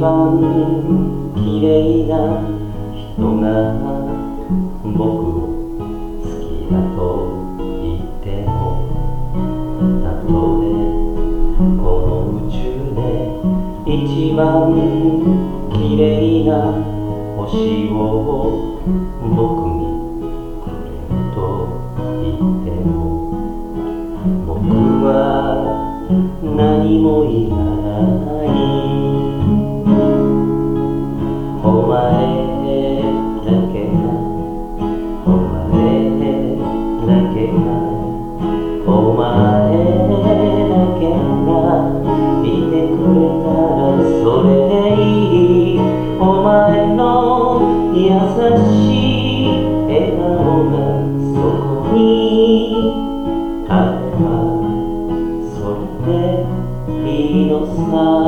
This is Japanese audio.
番綺麗な人が僕を好きだと言っても、たとえこの宇宙で一番綺麗な星を僕にくれと言っても、僕は何もいらない。お前だけが、お前だけが、お前だけがいてくれたらそれでいい。お前の優しい笑顔がそこにあればそれでいいのさ。